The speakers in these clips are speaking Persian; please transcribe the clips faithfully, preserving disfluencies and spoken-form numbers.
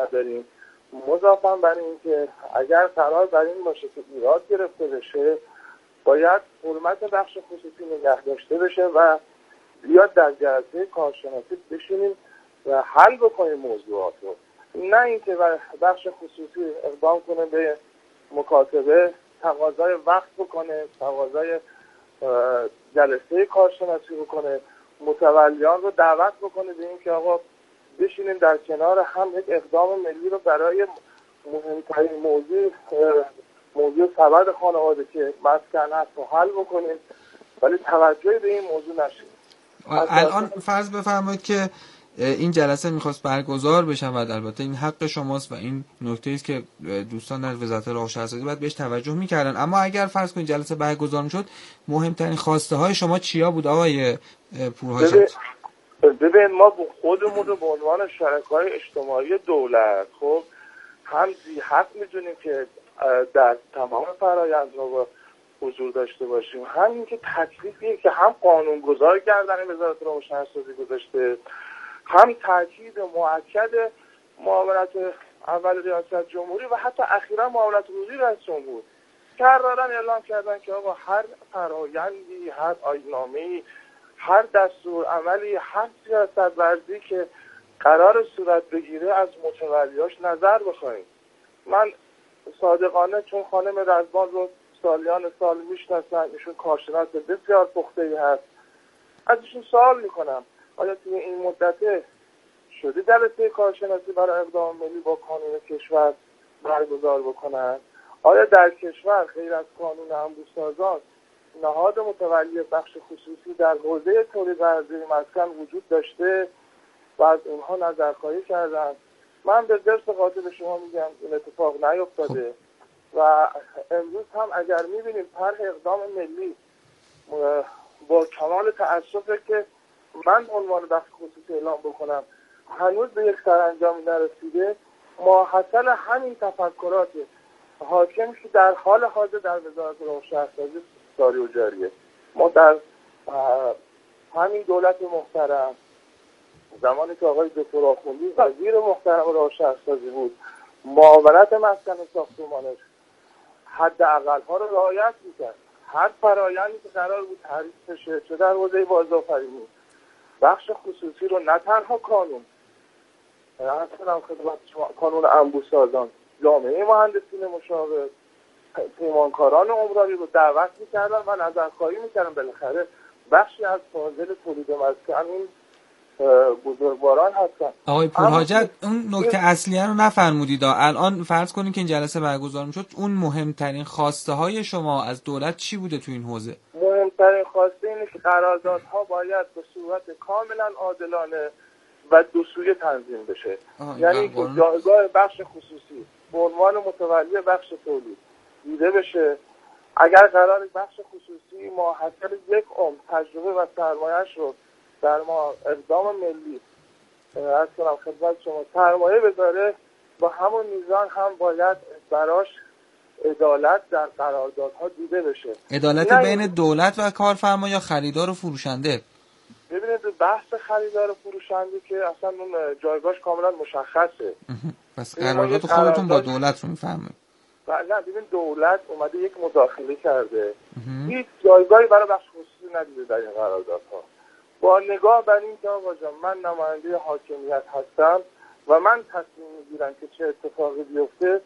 نداریم. مضافاً بر این که اگر قرار بر این باشه که ایراد گرفته بشه باید حرمت بخش خصوصی نگه داشته بشه و بیاد در جلسه کارشناسی بشینیم و حل بکنیم موضوعات رو، نه اینکه بخش خصوصی اقدام کنه به مکاتبه، تقاضای وقت بکنه، تقاضای جلسه کارشناسی بکنه، متولیان رو دعوت بکنه به این که آقا بشینیم در کنار هم یک اقدام ملی رو برای مهمترین موضوع موضوع سبد خانواده که مسکن هست رو حل بکنیم، ولی توجه به این موضوع نشید. الان فرض بفرمایید که این جلسه میخواست برگزار بشه و البته این حق شماست و این نکته است که دوستان در وزارت راه و شهرسازی باید بهش توجه میکردن، اما اگر فرض کنید جلسه برگزار میشد مهمترین خواسته های شما چیا بود آقای پورحاجت؟ ببین ما خودمون رو به عنوان شرکای اجتماعی دولت خب هم زی حق میدونیم که در تمام فرآیندها حضور داشته باشیم، هم اینکه تکلیفیه که هم قانونگذار گردن وزارت راه و شهرسازی گذاشته، هم تاکید مؤکد معاونت اول ریاست جمهوری و حتی اخیرا معاونت حقوقی رئیس جمهور کردن اعلام کردن که آقا هر فرآیندی، هر آیین‌نامه‌ای، هر دستور عملی، هر سیاست ورزی که قرار صورت بگیره از متولیاش نظر بخواهیم. من صادقانه چون خانم رزوان رو سالیان سال میشناسم، ایشون کارشناس بسیار پخته‌ای هست، از ایشون سوال میکنم آیا توی این مدت شده جلسه کارشناسی برای اقدام ملی با قانون کشور برگزار بکنن؟ آیا در کشور غیر از قانون انبوه‌سازان نهاد متولی بخش خصوصی در حوزه تولید و ارزیابی مسکن وجود داشته و از اونها نظرخواهی کردن؟ من به درس قاطع به شما میگم این اتفاق نیفتاده و امروز هم اگر میبینیم طرح اقدام ملی با کمال تأسفه که من عنوان بخش خصوصی اعلام بکنم هنوز به یک سرانجامی نرسیده، ماحصل همین تفکرات حاکم که در حال حاضر در وزارت راه و شهرسازی جاری و جاریه. ما در همین دولت محترم زمانی که آقای دکتر آخوندی وزیر محترم راه و شهرسازی بود، معاونت مسکن ساختمانش حداقل ها رو رعایت میکرد. هر فرآیندی که قرار بود تعریف بشه، چه در حوزه بازآفرینی، بخش خصوصی رو نه تنها قانون اصلا خدمت شما قانون انبوه‌سازان، جامعه مهندسین مشاور، پیمانکاران عمرانی رو دعوت میکردن و نظرخواهی میکردن. بالاخره بخشی از فاضل تولید مسکن این بزرگواران هستن. آقای پورحاجت اون نکته اصلیه رو نفرمودید. الان فرض کنید که این جلسه برگزار میشد، اون مهمترین خواسته های شما از دولت چی بوده تو این حوزه؟ مهمترین خواسته اینه که قراردادها باید به صورت کاملا عادلانه و دو سویه تنظیم بشه. یعنی که جایگاه بخش خصوصی به عنوان متولی بخش تولید دیده بشه. اگر قرار بخش خصوصی ماحصل یک عمر تجربه و سرمایه‌اش رو در ما اقدام ملی از کنم خدمت شما سرمایه بذاره، با همون میزان هم باید براش عدالت در قراردادها دیده بشه. عدالت بین دولت و کارفرما یا خریدار و فروشنده؟ ببینید بحث خریدار و فروشنده که اصلا اون جایگاهش کاملا مشخصه. پس قرارداد خودتون با دولت رو میفرمایید؟ نه ببین دولت اومده یک مداخله کرده، هیچ جایگاهی برای بخش خصوصی ندیده در این قراردادها. با نگاه بر این که آقا جان من نماینده حاکمیت هستم و من تصمیم میگیرم که چه اتفاقی بیفته،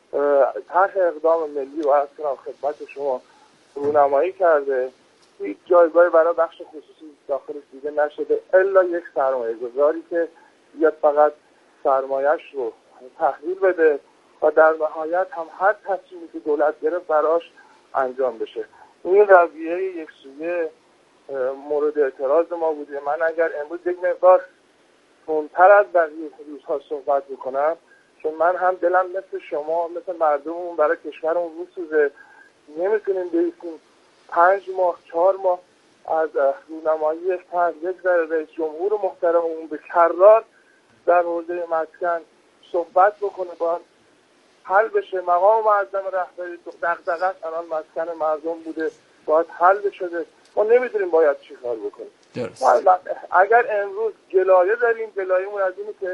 طرح اقدام ملی و از کنم خدمت شما رونمایی کرده، هیچ جایگاهی برای بخش خصوصی داخلش دیده نشده الا یک سرمایه گذاری که بیاد فقط سرمایه‌اش رو تحویل بده و در نهایت هم هر تصمیمی که دولت گرفت براش انجام بشه. این رویه یک سویه مورد اعتراض ما بوده. من اگر امروز یک مقدار تندتر از بقیه روزها صحبت بکنم، چون من هم دلم مثل شما مثل مردممون برای کشورمون میسوزه، نمیتونیم بیستیم پنج ماه چهار ماه از رونمایی فرد یک ذره رئیس جمهور محترممون به کررار در حوزه مسکن صحبت بکنه با حل بشه. مقام معظم رهبری دغدغه‌اش الان مسکن مردم بوده، باید حل بشه. ما نمیدونیم باید چی کار بکنیم. اگر امروز گلایه داریم، گلایه‌مون از اینه که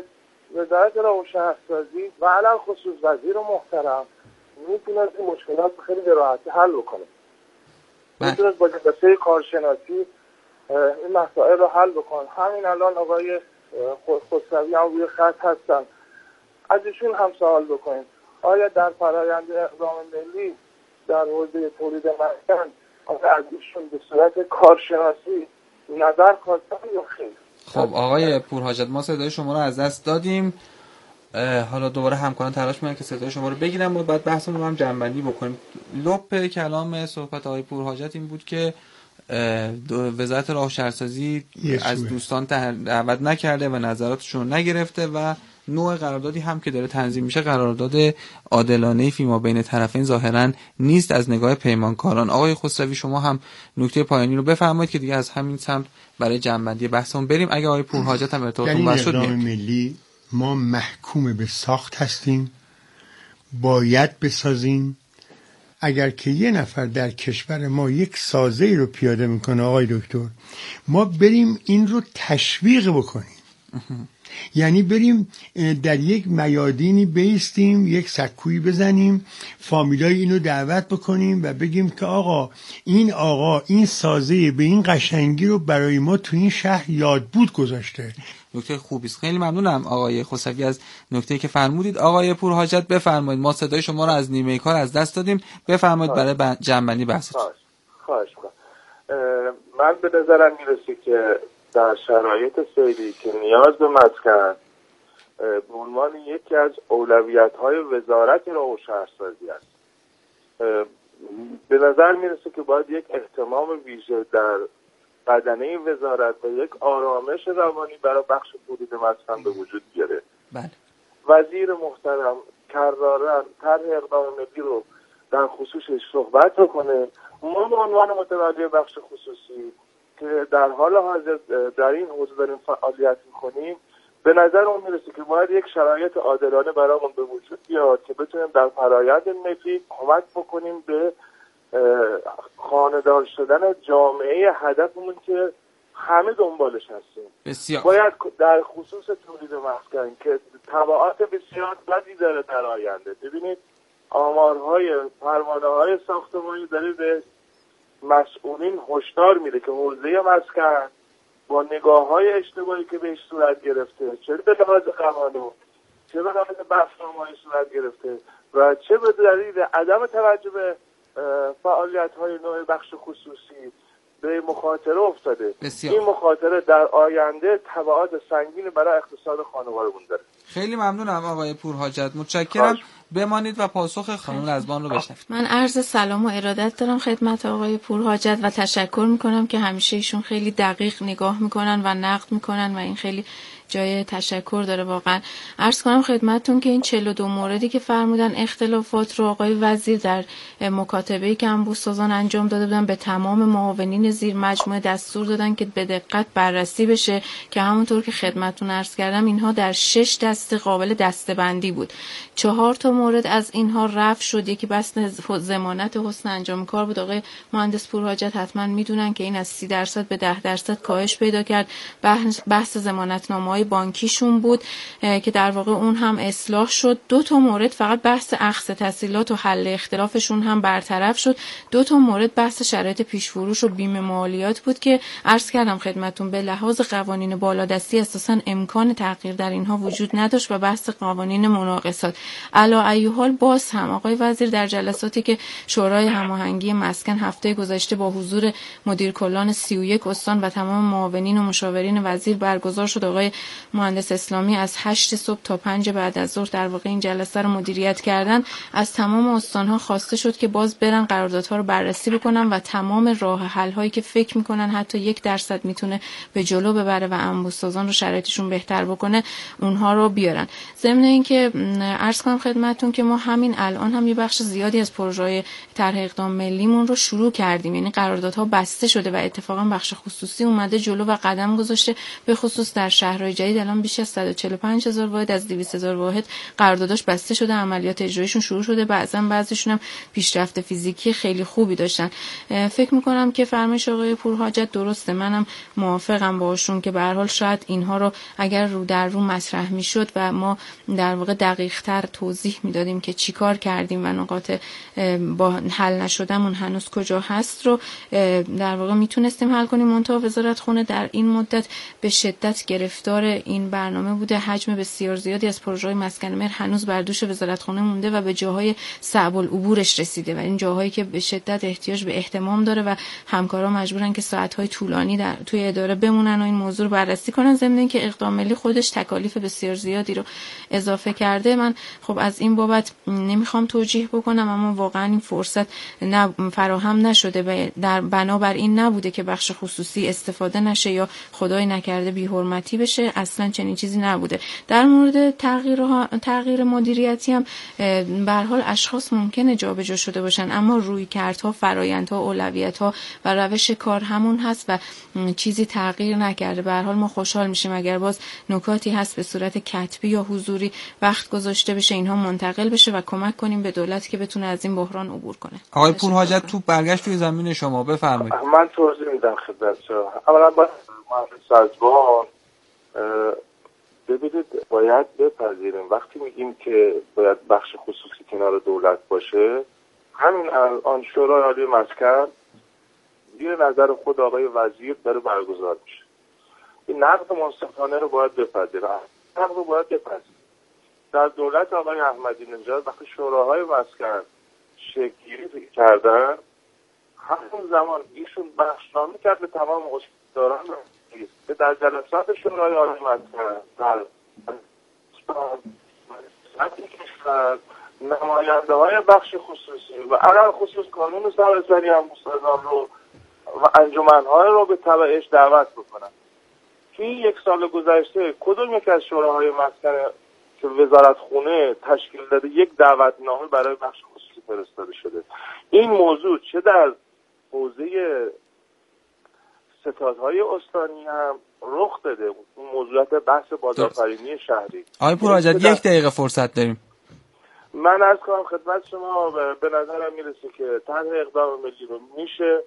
وزارت روشن‌سازی و علاوه خصوص وزیر محترم میتونه این مشکلات خیلی به راحتی حل بکنه. میتونه با جلسه کارشناسی این مسائل رو حل بکنه. همین الان آقای خسروی هم روی خط هستن، از ایشون هم سوال بکنیم آیا در فرآیند اقدام ملی در حوزه تولید مسکن آیا از ایشون به صورت کارشناسی نظر خواستن یا خیر؟ خب آقای پورحاجت، ما صدای شما رو از دست دادیم. حالا دوباره همکاران تلاش میکنن که صدای شما رو بگیرن و بعد بحثمون رو هم جمع‌بندی بکنیم. لب کلام صحبت آقای پورحاجت این بود که وزارت راه و شهرسازی از دوستان دعوت نکرده و نظراتشون نگرفته و نوع قراردادی هم که داره تنظیم میشه قرارداد عادلانه فیما بین طرفین ظاهرا نیست از نگاه پیمانکاران. آقای خسروی شما هم نکته پایانی رو بفرمایید که دیگه از همین سمت برای جنبندی بحثمون بریم. اگه آقای پورحاجت هم ارتباطتون واسه شد، اقدام ملی ما محکوم به ساخت هستیم، باید بسازیم. اگر که یه نفر در کشور ما یک سازه‌ای رو پیاده میکنه آقای دکتر، ما بریم این رو تشویق بکنیم. یعنی بریم در یک میادینی بیستیم، یک سکویی بزنیم، فامیلای اینو دعوت بکنیم و بگیم که آقا این آقا این سازه به این قشنگی رو برای ما تو این شهر یاد بود گذاشته. نکته خوبی است. خیلی ممنونم آقای خسروی از نکته‌ای که فرمودید. آقای پورحاجت بفرمایید، ما صدای شما رو از نیمه کار از دست دادیم، بفرمایید برای جنبندی بحثتون. خواهش می‌کنم. من به نظرم میرسه که در شرایط فعلی که نیاز به مسکن به عنوان یکی از اولویت‌های وزارت راه و شهرسازی است. به نظر میرسه که باید یک اهتمام ویژه در بدنه وزارت و یک آرامش روانی برای بخش تولید مسکن به وجود بیاره. بله. وزیر محترم کردارن طرح اقدام ملی رو در خصوصش صحبت کنه. ما به عنوان متولی بخش خصوصی که در حال حاضر در این حوزه داریم فعالیت میکنیم، به نظر اون میرسه که باید یک شرایط عادلانه برامون به وجود بیاد که بتونیم در فرآیند ملی کمک بکنیم به خانه‌دار شدن جامعه هدفمون که همه دنبالش هستیم. بسیار. باید در خصوص تولید مسکن که تبعات بسیار بدی داره در آینده. ببینید آمارهای پروانه‌های ساختمانی داره به مسئولین هشدار میده که حوزه مسکن با نگاه‌های اشتباهی که بهش صورت گرفته، چه به لحاظ قوانین، چه به لحاظ بحث‌نامه‌های صورت گرفته و چه به دلیل عدم توجه به فعالیت‌های نوع بخش خصوصی به مخاطره افتاده. بسیار. این مخاطره در آینده تبعات سنگینی برای اقتصاد خانوارمون داره. خیلی ممنونم آقای پورحاجت، متشکرم. بمانید و پاسخ خانم رزبان رو بشنوید. من عرض سلام و ارادت دارم خدمت آقای پورحاجت و تشکر میکنم که همیشه ایشون خیلی دقیق نگاه میکنن و نقد میکنن و این خیلی جای تشکر داره واقعا. عرض کنم خدمتتون که این چهل و دو موردی که فرمودن اختلافات رو آقای وزیر در مکاتبه‌ای که انبوه‌سازان انجام داده بودن به تمام معاونین زیر مجموعه دستور دادن که به دقت بررسی بشه که همونطور که خدمتتون عرض کردم اینها در شش دسته قابل دسته‌بندی بود. چهار تا مورد از اینها رفع شد، یکی بحث ضمانت حسن انجام کار بود. آقای مهندس پورحاجت حتما میدونن که این از سی درصد به ده درصد کاهش پیدا کرد. بحث ضمانتنامه بانکیشون بود که در واقع اون هم اصلاح شد. دو تا مورد فقط بحث اخذ تسهیلات و حل اختلافشون هم برطرف شد. دو تا مورد بحث شرایط پیش فروش و بیمه مالیات بود که عرض کردم خدمتتون به لحاظ قوانین بالادستی اساساً امکان تغییر در اینها وجود نداشت و بحث قوانین مناقصات. علی ای حال باز هم آقای وزیر در جلساتی که شورای هماهنگی مسکن هفته گذشته با حضور مدیر کلان سی و یک استان و تمام معاونین و مشاورین وزیر برگزار شد، آقای مهندس اسلامی از هشت صبح تا پنج بعد از ظهر در واقع این جلسه رو مدیریت کردن. از تمام استان‌ها خواسته شد که باز برن قراردادها رو بررسی بکنن و تمام راه حل هایی که فکر میکنن حتی یک درصد میتونه به جلو ببره و انبوه‌سازان رو شرایطشون بهتر بکنه اونها رو بیارن. ضمن اینکه عرض کنم خدمتتون که ما همین الان هم یه بخش زیادی از پروژه‌های طرح اقدام ملیمون رو شروع کردیم، یعنی قراردادها بسته شده و اتفاقا بخش خصوصی اومده جلو و قدم گذاشته، به خصوص در شهرهای جدید الان بیش از صد و چهل و پنج هزار واحد از دویست هزار واحد قرارداداش بسته شده، عملیات اجرایشون شروع شده، بعضا بعضیشون هم پیشرفت فیزیکی خیلی خوبی داشتن. فکر میکنم که فرمایش آقای پورحاجت درسته، منم موافقم باشون که به هر حال شاید اینها رو اگر رو در رو مطرح میشد و ما در واقع دقیق تر توضیح میدادیم که چیکار کردیم و نقاط با حل نشدمون هنوز کجا هست رو در واقع میتونستیم حل کنیم. منتها وزارت خونه در این مدت به شدت گرفتار این برنامه بوده، حجم بسیار زیادی از پروژه‌های مسکن مهر هنوز بر دوش وزارت خونه مونده و به جاهای صعب العبورش رسیده و این جاهایی که به شدت احتیاج به اهتمام داره و همکارا مجبورن که ساعت‌های طولانی در توی اداره بمونن و این موضوع رو بررسی کنن، ضمن اینکه اقدام ملی خودش تکالیف بسیار زیادی رو اضافه کرده. من خب از این بابت نمیخوام توجیه بکنم، اما واقعا این فرصت فراهم نشده و در بنابر این نبوده که بخش خصوصی استفاده نشه یا خدای نکرده بی‌حرمتی بشه، اصلا چنین چیزی نبوده. در مورد تغییر تغییر مدیریتی هم به هر حال اشخاص ممکنه جابجا شده باشن، اما رویکردها، فرآیندها، اولویت‌ها و روش کار همون هست و چیزی تغییر نکرده. به هر حال ما خوشحال میشیم اگر باز نکاتی هست به صورت کتبی یا حضوری وقت گذاشته بشه، اینها منتقل بشه و کمک کنیم به دولت که بتونه از این بحران عبور کنه. آقای پورحاجت تو برگشت توی زمین شما، بفرمایید. من توضیح میدم خدمتتون. اولا باید مهندس سازمان ببینید باید بپذیریم وقتی میگیم که باید بخش خصوصی کنار دولت باشه، همین الان شورای عالی مسکن زیر نظر خود آقای وزیر داره برگزار میشه. این نقد منصفانه رو باید بپذیریم، نقد رو باید بپذیریم. در دولت آقای احمدی نژاد وقتی شوراهای مسکن شکل گیری کردن، همون زمان ایشون بخشنامه کرد به تمام استانداران که در جلسات شورای عالی مسکن در نماینده های بخش خصوصی و علل خصوص کانون سراسری هموسازان رو و انجمن‌های رو به تبعش دعوت بکنن. توی یک سال گذشته کدوم یک از شوراهای مسکن که وزارت خونه تشکیل داده یک دعوتنامه برای بخش خصوصی فرستاده شده؟ این موضوع چه در حوزه ستادهای استانی هم رخ داده، اون موضوعات بحث بازآفرینی شهری. آقای پورحاجت یک دقیقه فرصت داریم. من عرض کنم خدمت شما، به نظرم میرسه که طرح اقدام ملی رو میشه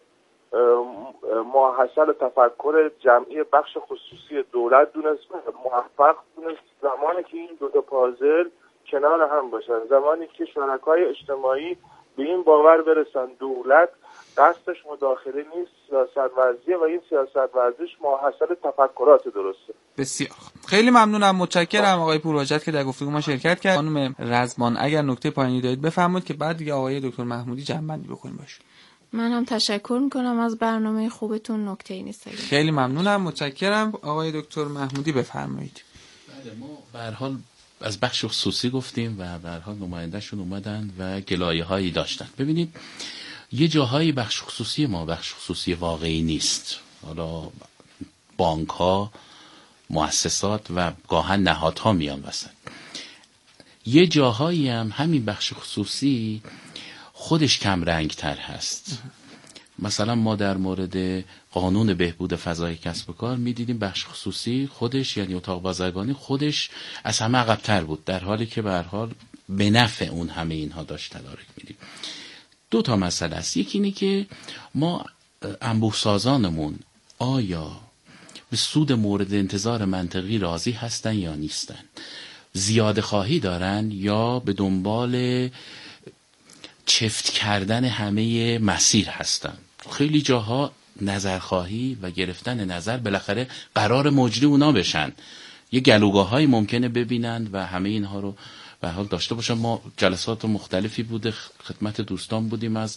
ماحصل تفکر جمعی بخش خصوصی دولت دونست، موفق دونست زمانی که این دو تا پازل کنار هم باشن، زمانی که شرکای اجتماعی به این باور برسن دولت قصدش مداخله نیست، سیاست ورزیه و این سیاست ورزش ماحصل تفکرات درسته. بسیار خیلی ممنونم، متشکرم آقای پورحاجت که در گفتگو ما شرکت کرد. خانم رزمان اگر نکته پایانی دارید بفرمایید که بعد دیگه آقای دکتر محمودی جمع‌بندی بکنیم باشه. من هم تشکر میکنم از برنامه خوبتون، نکته‌ای نیست. خیلی ممنونم، متشکرم. آقای دکتر محمودی بفرمایید. بله، ما به هر حال از بخش خصوصی گفتیم و به هر حال نماینده‌شون اومدن و گلایه‌هایی داشتن. ببینید یه جاهایی بخش خصوصی ما بخش خصوصی واقعی نیست. حالا بانک‌ها، مؤسسات و گاهن نهادها میان وسط. یه جاهایی هم همین بخش خصوصی خودش کم رنگ تر هست. مثلا ما در مورد قانون بهبود فضای کسب و کار میدیدیم بخش خصوصی خودش، یعنی اتاق بازرگانی خودش از همه عقب‌تر بود، در حالی که به هر حال به نفع اون همه اینها داشت تدارک میدیم. دو تا مسئله است. یکی اینه که ما انبوه سازانمون آیا به سود مورد انتظار منطقی راضی هستن یا نیستن، زیاده خواهی دارن یا به دنبال چفت کردن همه مسیر هستن. خیلی جاها نظرخواهی و گرفتن نظر بالاخره قرار مجری اونا بشن، یه گلوگاهایی ممکنه ببینن و همه اینها رو به حال داشته باشن. ما جلسات مختلفی بوده، خدمت دوستان بودیم از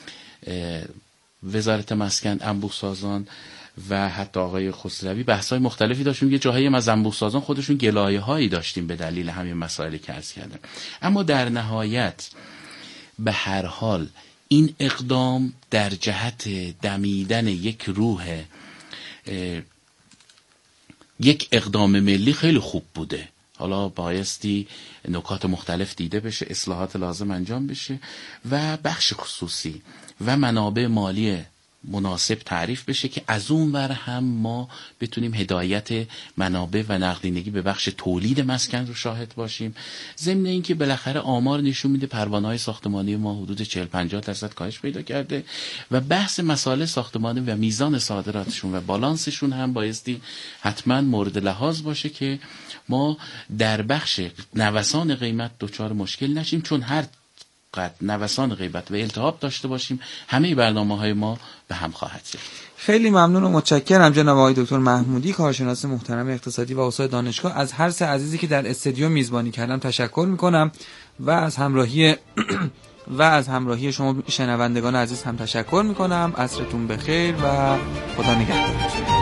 وزارت مسکن، انبوه سازان و حتی آقای خسروی، بحث‌های مختلفی داشتیم. یه جاهایی از انبوه سازان خودشون گلایه‌هایی داشتیم به دلیل همین مسائلی که عرض کردم. اما در نهایت به هر حال این اقدام در جهت دمیدن یک روح یک اقدام ملی خیلی خوب بوده. حالا بایستی نکات مختلف دیده بشه، اصلاحات لازم انجام بشه و بخش خصوصی و منابع مالی مناسب تعریف بشه که از اون ور هم ما بتونیم هدایت منابع و نقدینگی به بخش تولید مسکن رو شاهد باشیم. ضمن اینکه بالاخره آمار نشون میده پروانه‌های ساختمانی ما حدود چهل پنجاه درصد کاهش پیدا کرده و بحث مسائل ساختمانی و میزان صادراتشون و بالانسشون هم بایستی حتما مورد لحاظ باشه که ما در بخش نوسان قیمت دچار مشکل نشیم، چون هر قد نوسان قیمت و التهاب داشته باشیم همه برنامه‌های ما به هم خواهد زد. خیلی ممنون و متشکرم جناب آقای دکتر محمودی، کارشناس محترم اقتصادی و استاد دانشگاه. از هر سه عزیزی که در استودیو میزبانی کردم تشکر میکنم و از همراهی و از همراهی شما شنوندگان عزیز هم تشکر میکنم. عصرتون بخیر و خدا نگهدار.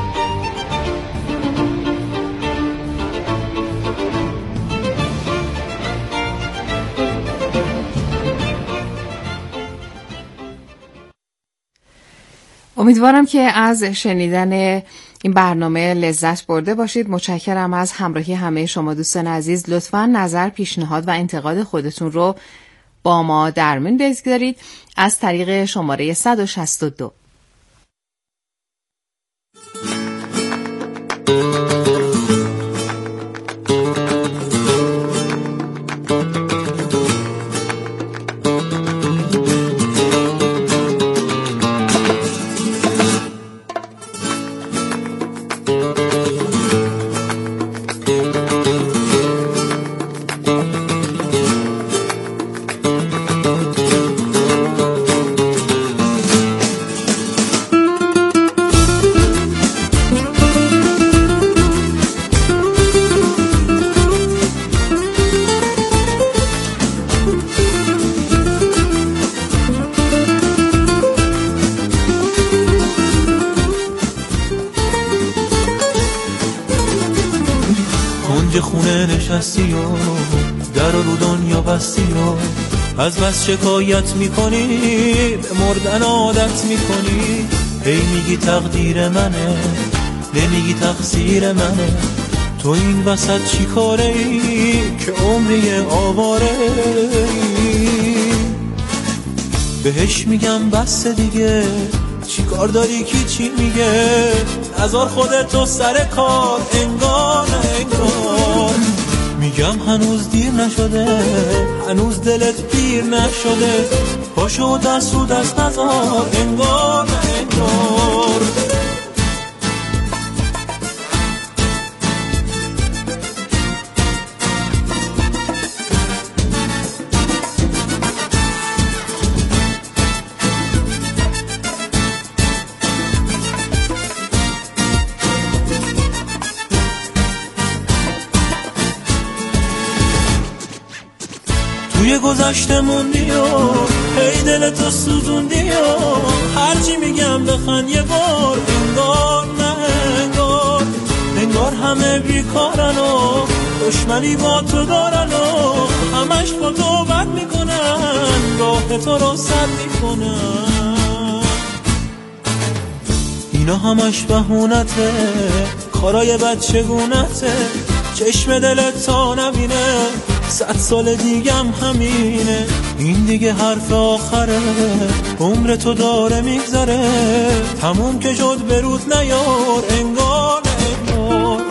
امیدوارم که از شنیدن این برنامه لذت برده باشید. متشکرم از همراهی همه شما دوستان عزیز. لطفاً نظر، پیشنهاد و انتقاد خودتون رو با ما در میون بگذارید از طریق شماره صد و شصت و دو. نشستی و در رو دنیا بستی و از بس شکایت میکنی به مردن عادت میکنی. هی میگی تقدیر منه، نمیگی تقصیر منه. تو این وسط چی کاره ای که عمری آواره ای؟ بهش میگم بس دیگه، چی کار داری کی چی میگه؟ نذار خودتو سر کار، انگار نه انگار. میگم هنوز دیر نشده، هنوز دلت پیر نشده. پاشو دست رو دست نذار، انگار نه انگار. توی گذشته موندی و هی دلتو سوزوندی و هرچی میگم بخند یه بار، انگار نه انگار. انگار همه بیکارن و دشمنی با تو دارن و همش با تو بد میکنن، راه تو رو سد میکنن. اینا همش بهونته، کارای بچگونته. چشم دلت تا نبینه صد سال دیگم همینه. این دیگه حرف آخره، عمر تو داره میگذره. تموم که شد برود نیار، انگار نه انگار.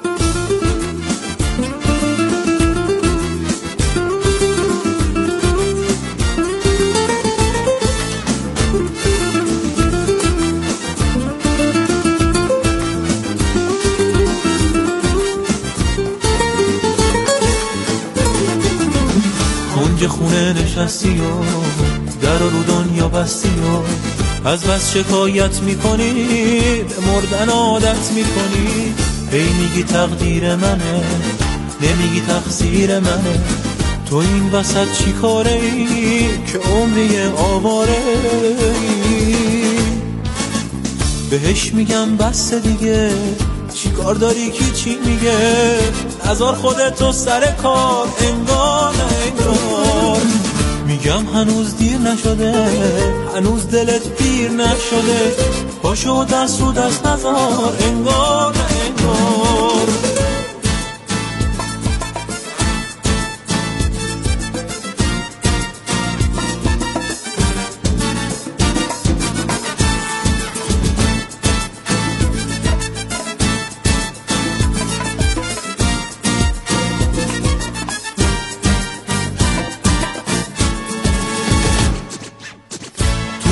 کنج خونه نشستی و در رو دنیا بستی و از بس شکایت میکنی به مردن عادت میکنی. هی میگی تقدیر منه، نمیگی تقصیر منه. تو این وسط چی کاره ای که عمری آواره ای؟ بهش میگم بس دیگه، چی کار داری کی چی میگه؟ نذار خودتو سر کار، انگار نه انگار. میگم هنوز دیر نشده، هنوز دلت پیر نشده. پاشو دست رو دست نذار، انگار نه انگار.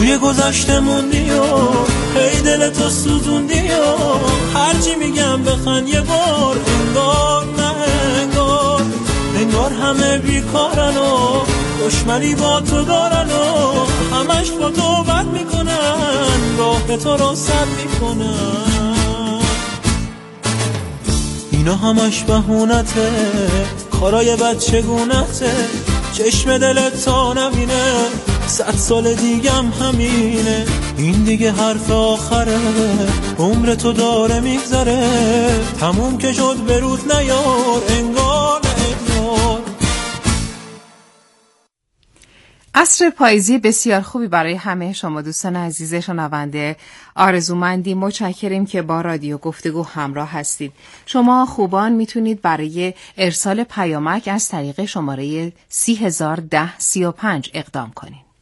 توی گذشته موندی و هی دلتو سوزوندی و هرچی میگم بخند یه بار، انگار نه انگار انگار همه بیکارن و دشمنی با تو دارن و همش با تو بد میکنن، راه تو رو سد میکنن. اینا همش بهونته، کارای بچگونته، چشم دلت تا نبینه صد سال دیگم همینه. این دیگه حرف آخره، عمر تو داره میگذره، تموم که شد برود نیار، انگار انگار. عصر پاییزی بسیار خوبی برای همه شما دوستان عزیز شنونده آرزومندی. متشکریم که با رادیو گفتگو همراه هستید. شما خوبان میتونید برای ارسال پیامک از طریق شماره سی هزار ده سی و پنج اقدام کنید.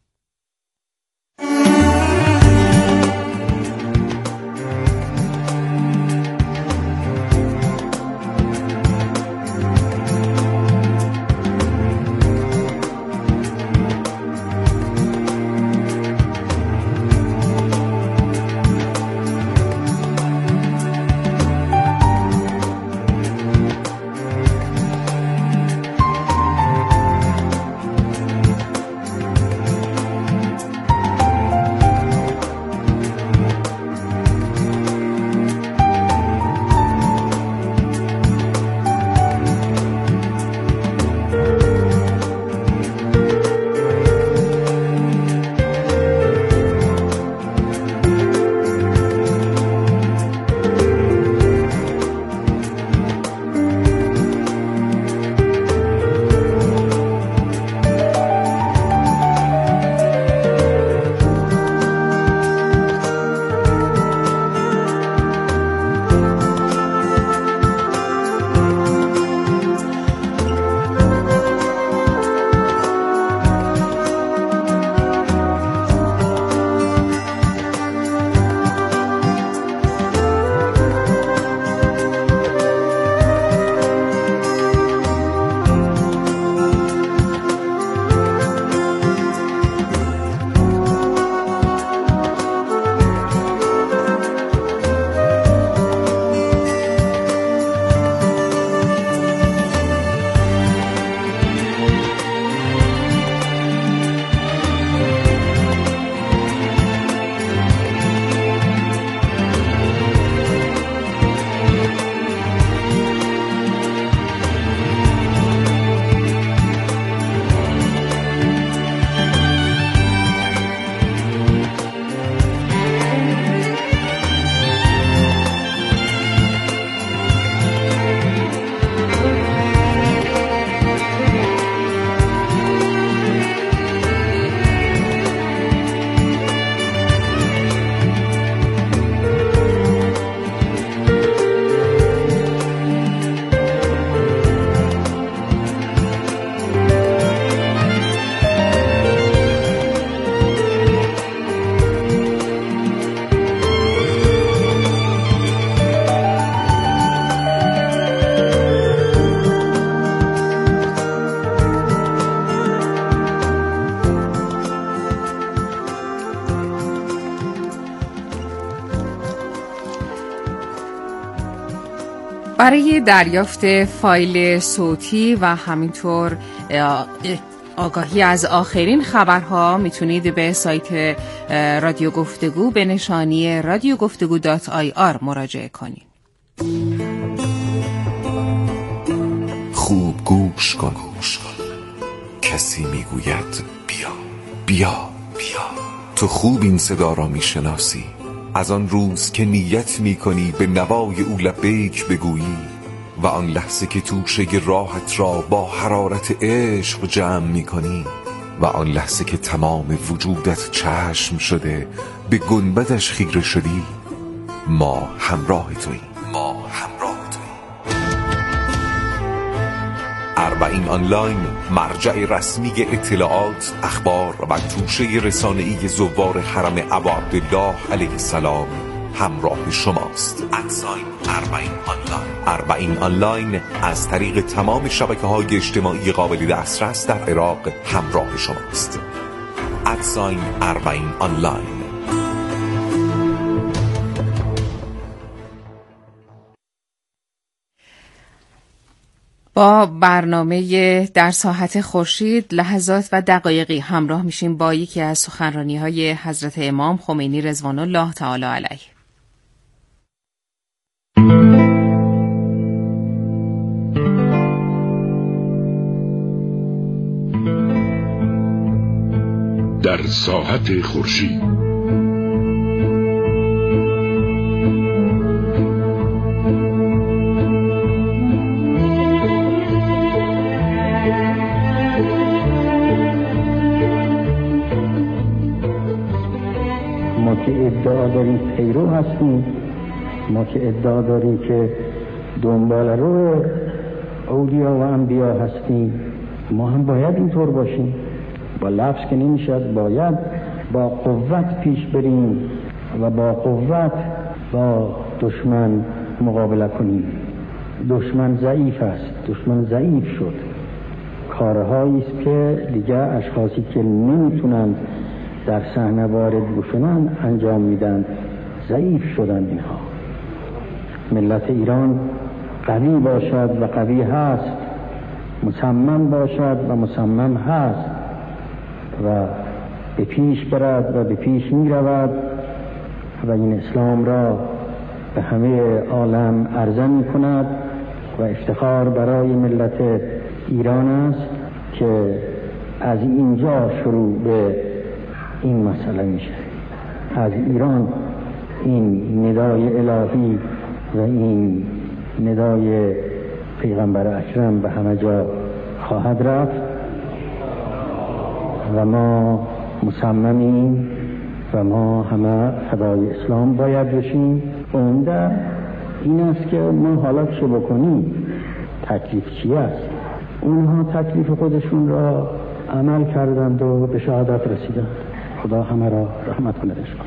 برای دریافت فایل صوتی و همینطور آگاهی از آخرین خبرها میتونید به سایت رادیو گفتگو به نشانی رادیو گفتگو دات آی آر مراجعه کنید. خوب گوش کن، کسی میگوید بیا بیا بیا. تو خوب این صدا را میشناسی، از آن روز که نیت میکنی به نوای او لبیک بگویی و آن لحظه که توشه راحت را با حرارت عشق جمع میکنی و آن لحظه که تمام وجودت چشم شده به گنبدش خیره شدی. ما همراه توییم، ما همراه اربعین آنلاین، مرجع رسمی اطلاعات، اخبار و توشه رسانه‌ای زوار حرم ابا عبدالله علیه السلام همراه شماست. ادساین اربعین آنلاین. اربعین آنلاین از طریق تمام شبکه‌های اجتماعی قابل دسترس در عراق همراه شماست. ادساین اربعین آنلاین. با برنامه در ساحت خورشید لحظات و دقایقی همراه میشیم با یکی از سخنرانی‌های حضرت امام خمینی رضوان الله تعالی علیه. در ساحت خورشید ما که ادعا داریم پیرو هستیم، ما که ادعا داریم که دنبال رو اولیا و انبیا هستیم، ما هم باید اینطور باشیم. با لفظ که نمیشد، باید با قوت پیش بریم و با قوت با دشمن مقابله کنیم. دشمن ضعیف است، دشمن ضعیف شد. کارهایی است که دیگه اشخاصی که نمیتونند در صحنه وارد بشن انجام میدن، ضعیف شدن اینها. ملت ایران قوی باشد و قوی هست، مصمم باشد و مصمم هست و به پیش برد و به پیش می رود و این اسلام را به همه عالم عرضه می کند و افتخار برای ملت ایران است که از اینجا شروع به این مسئله میشه. از ایران این ندای الهی و این ندای پیغمبر اکرم به همه جا خواهد رفت و ما مصممیم و ما همه فدای اسلام باید بشیم. اونده این است که ما حالا چه بکنیم، تکلیف چی است. اونها تکلیف خودشون را عمل کردند و به شهادت رسیدند. خدا همه را رحمت کنه اشکال.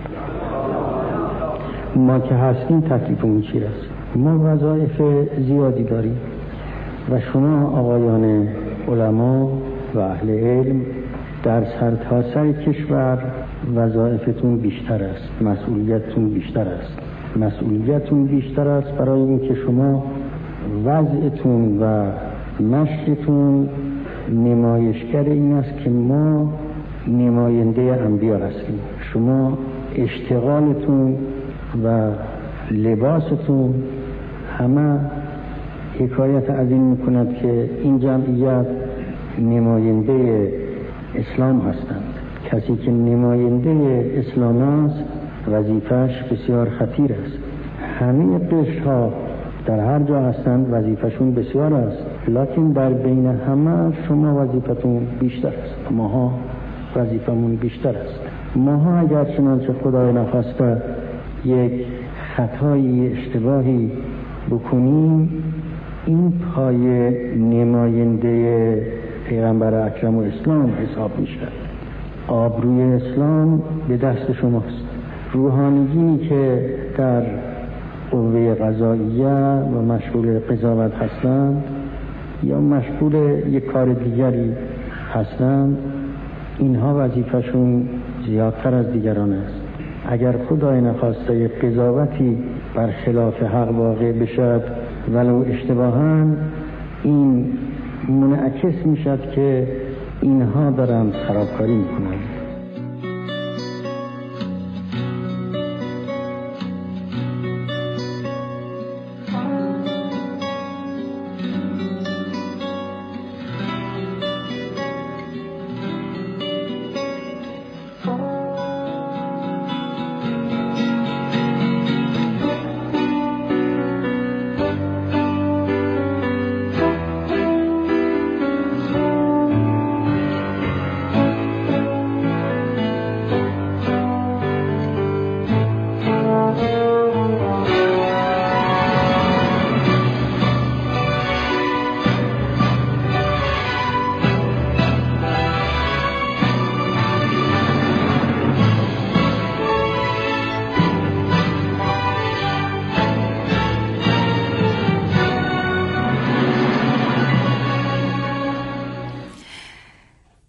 ما که هستیم تکلیفمون چی است؟ ما وظایف زیادی داریم و شما آقایان علما و اهل علم در سرتاسر کشور وظایفتون بیشتر است، مسئولیتتون بیشتر است. مسئولیتتون بیشتر است برای اینکه شما وضعتون و نشرتون نمایشگر این است که ما نماینده انبیا هستیم. شما اشتغالتون و لباستون همه حکایت از این میکند که این جمعیت نماینده اسلام هستند. کسی که نماینده اسلام است وظیفش بسیار خطیر است. همه قشرها در هر جا هستند وظیفشون بسیار است، لکن در بین همه شما وظیفتون بیشتر است. ماها وظیفمون بیشتر است. ماها اگر چنانچه خدای نخواسته یک خطای اشتباهی بکنیم، این پای نماینده پیغمبر اکرم و اسلام حساب میشه. آبروی اسلام به دست شماست. روحانیینی که در قوه قضاییه و مشغول قضاوت هستند یا مشغول یک کار دیگری هستند، اینها وظیفشون زیادتر از دیگران است. اگر خدای نخواسته یک قضاوتی بر خلاف حق واقع بشد ولو اشتباهاً، این منعکس میشد که اینها دارن خرابکاری میکنند.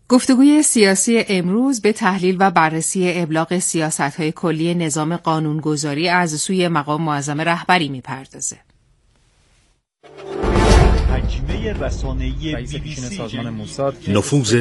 گفتگوی سیاسی امروز به تحلیل و بررسی ابلاغ سیاست‌های کلی نظام قانونگذاری از سوی مقام معظم رهبری می‌پردازه. حجمه رسانه‌ای بی بی سی سازمان موساد نفوذ